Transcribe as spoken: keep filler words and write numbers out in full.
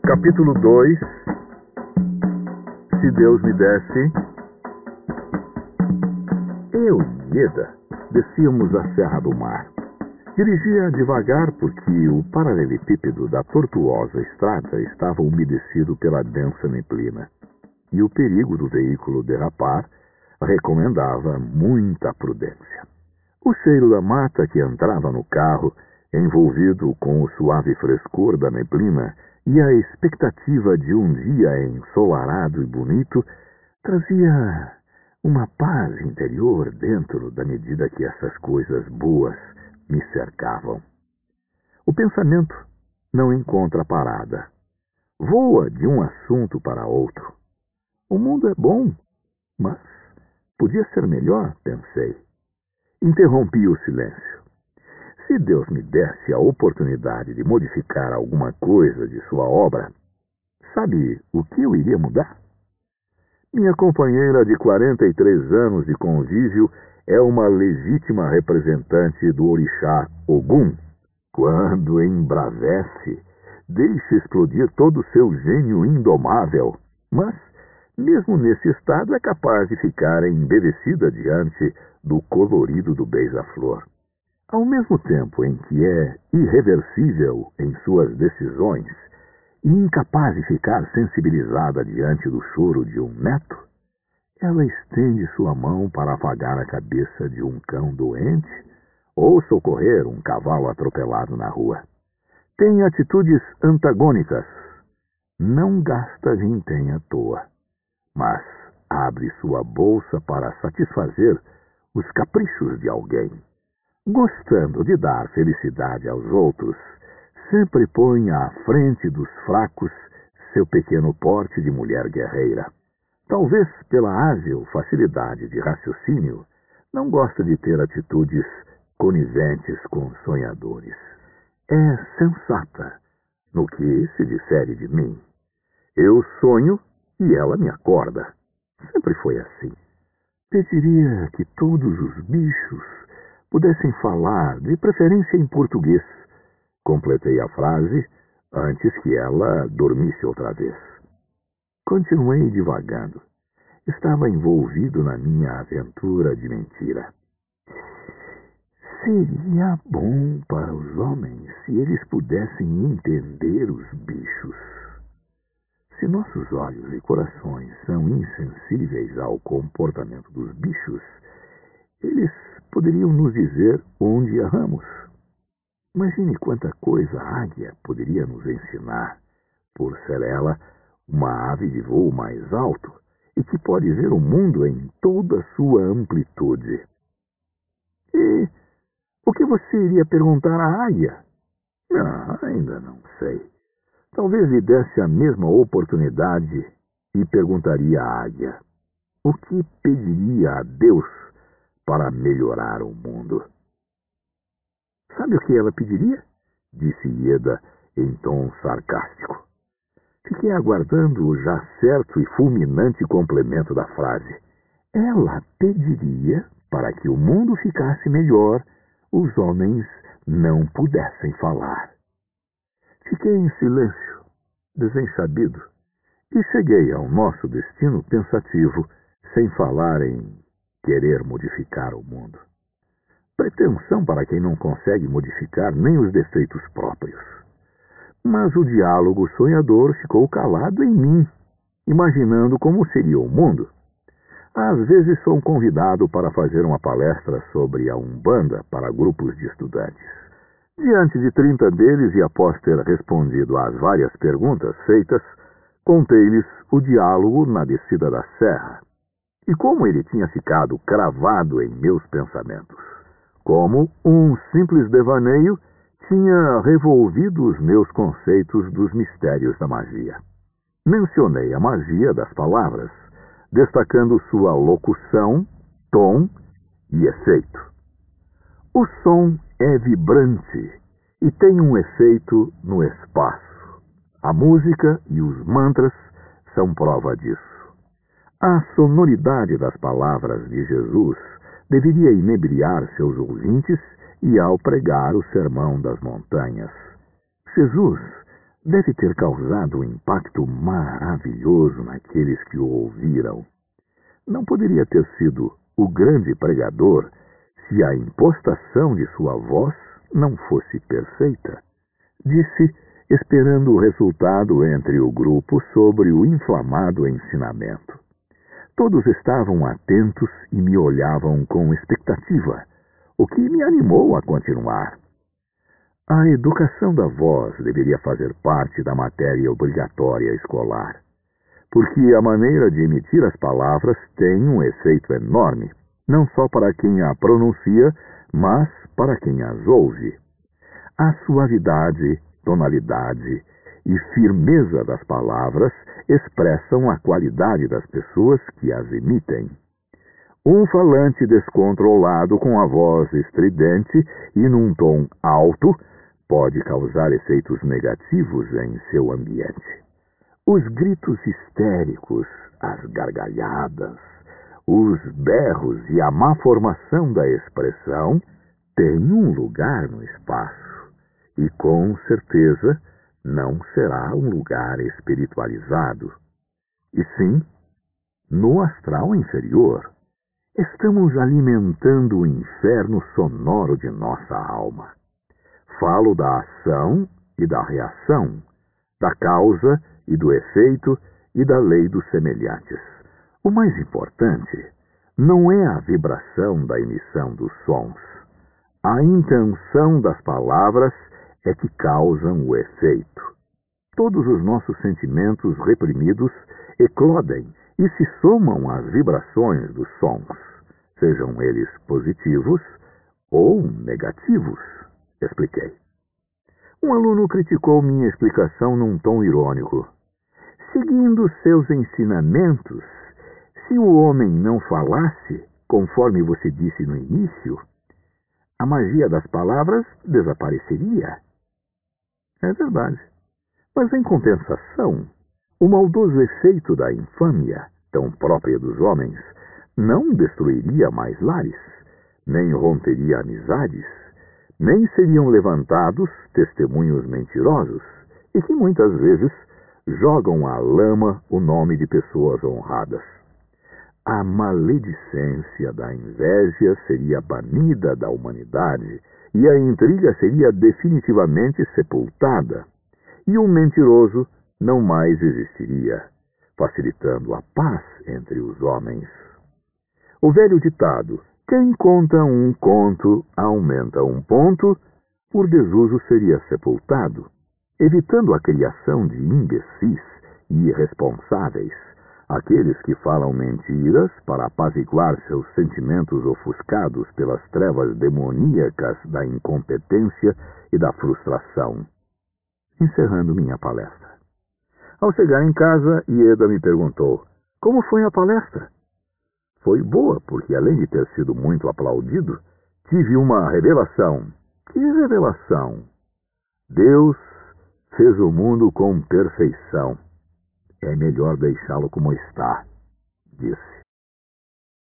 Capítulo dois. Se Deus me desse. Eu e Ieda descíamos a Serra do Mar. Dirigia devagar porque o paralelepípedo da tortuosa estrada estava umedecido pela densa neblina, e o perigo do veículo derrapar recomendava muita prudência. O cheiro da mata que entrava no carro, envolvido com o suave frescor da neblina, e a expectativa de um dia ensolarado e bonito, trazia uma paz interior dentro da medida que essas coisas boas me cercavam. O pensamento não encontra parada. Voa de um assunto para outro. O mundo é bom, mas podia ser melhor, pensei. Interrompi o silêncio. Se Deus me desse a oportunidade de modificar alguma coisa de sua obra, sabe o que eu iria mudar? Minha companheira de quarenta e três anos de convívio é uma legítima representante do orixá Ogum. Quando embravece, deixa explodir todo o seu gênio indomável, mas, mesmo nesse estado, é capaz de ficar embevecida diante do colorido do beija-flor. Ao mesmo tempo em que é irreversível em suas decisões e incapaz de ficar sensibilizada diante do choro de um neto, ela estende sua mão para afagar a cabeça de um cão doente ou socorrer um cavalo atropelado na rua. Tem atitudes antagônicas. Não gasta vintém à toa, mas abre sua bolsa para satisfazer os caprichos de alguém. Gostando de dar felicidade aos outros, sempre põe à frente dos fracos seu pequeno porte de mulher guerreira. Talvez pela ágil facilidade de raciocínio, não gosta de ter atitudes coniventes com sonhadores. É sensata no que se difere de mim. Eu sonho e ela me acorda. Sempre foi assim. Pediria que todos os bichos pudessem falar, de preferência em português. Completei a frase antes que ela dormisse outra vez. Continuei divagando. Estava envolvido na minha aventura de mentira. Seria bom para os homens se eles pudessem entender os bichos. Se nossos olhos e corações são insensíveis ao comportamento dos bichos, eles poderiam nos dizer onde erramos. Imagine quanta coisa a águia poderia nos ensinar, por ser ela uma ave de voo mais alto e que pode ver o mundo em toda sua amplitude. E o que você iria perguntar à águia? Ah, ainda não sei. Talvez lhe desse a mesma oportunidade e perguntaria à águia: o que pediria a Deus para melhorar o mundo? Sabe o que ela pediria? Disse Ieda em tom sarcástico. Fiquei aguardando o já certo e fulminante complemento da frase. Ela pediria, para que o mundo ficasse melhor, os homens não pudessem falar. Fiquei em silêncio, desensabido, e cheguei ao nosso destino pensativo, sem falar em querer modificar o mundo. Pretensão para quem não consegue modificar nem os defeitos próprios. Mas o diálogo sonhador ficou calado em mim, imaginando como seria o mundo. Às vezes sou convidado para fazer uma palestra sobre a Umbanda para grupos de estudantes. Diante de trinta deles e após ter respondido às várias perguntas feitas, contei-lhes o diálogo na descida da serra e como ele tinha ficado cravado em meus pensamentos. Como um simples devaneio tinha revolvido os meus conceitos dos mistérios da magia. Mencionei a magia das palavras, destacando sua locução, tom e efeito. O som é vibrante e tem um efeito no espaço. A música e os mantras são prova disso. A sonoridade das palavras de Jesus deveria inebriar seus ouvintes e ao pregar o sermão das montanhas. Jesus deve ter causado um impacto maravilhoso naqueles que o ouviram. Não poderia ter sido o grande pregador se a impostação de sua voz não fosse perfeita, disse, esperando o resultado entre o grupo sobre o inflamado ensinamento. Todos estavam atentos e me olhavam com expectativa, o que me animou a continuar. A educação da voz deveria fazer parte da matéria obrigatória escolar, porque a maneira de emitir as palavras tem um efeito enorme, não só para quem a pronuncia, mas para quem as ouve. A suavidade, tonalidade e firmeza das palavras expressam a qualidade das pessoas que as emitem. Um falante descontrolado com a voz estridente e num tom alto pode causar efeitos negativos em seu ambiente. Os gritos histéricos, as gargalhadas, os berros e a má formação da expressão têm um lugar no espaço e, com certeza, não será um lugar espiritualizado, e sim no astral inferior. Estamos alimentando o inferno sonoro de nossa alma. Falo da ação e da reação, da causa e do efeito e da lei dos semelhantes. O mais importante não é a vibração da emissão dos sons. A intenção das palavras é que causam o efeito. Todos os nossos sentimentos reprimidos eclodem e se somam às vibrações dos sons, sejam eles positivos ou negativos, expliquei. Um aluno criticou minha explicação num tom irônico. Seguindo seus ensinamentos, se o homem não falasse, conforme você disse no início, a magia das palavras desapareceria. É verdade. Mas, em compensação, o maldoso efeito da infâmia, tão própria dos homens, não destruiria mais lares, nem romperia amizades, nem seriam levantados testemunhos mentirosos e que muitas vezes jogam à lama o nome de pessoas honradas. A maledicência da inveja seria banida da humanidade e a intriga seria definitivamente sepultada, e o mentiroso não mais existiria, facilitando a paz entre os homens. O velho ditado, quem conta um conto aumenta um ponto, por desuso seria sepultado, evitando a criação de imbecis e irresponsáveis, aqueles que falam mentiras para apaziguar seus sentimentos ofuscados pelas trevas demoníacas da incompetência e da frustração. Encerrando minha palestra. Ao chegar em casa, Ieda me perguntou, como foi a palestra? Foi boa, porque além de ter sido muito aplaudido, tive uma revelação. Que revelação? Deus fez o mundo com perfeição. É melhor deixá-lo como está, disse.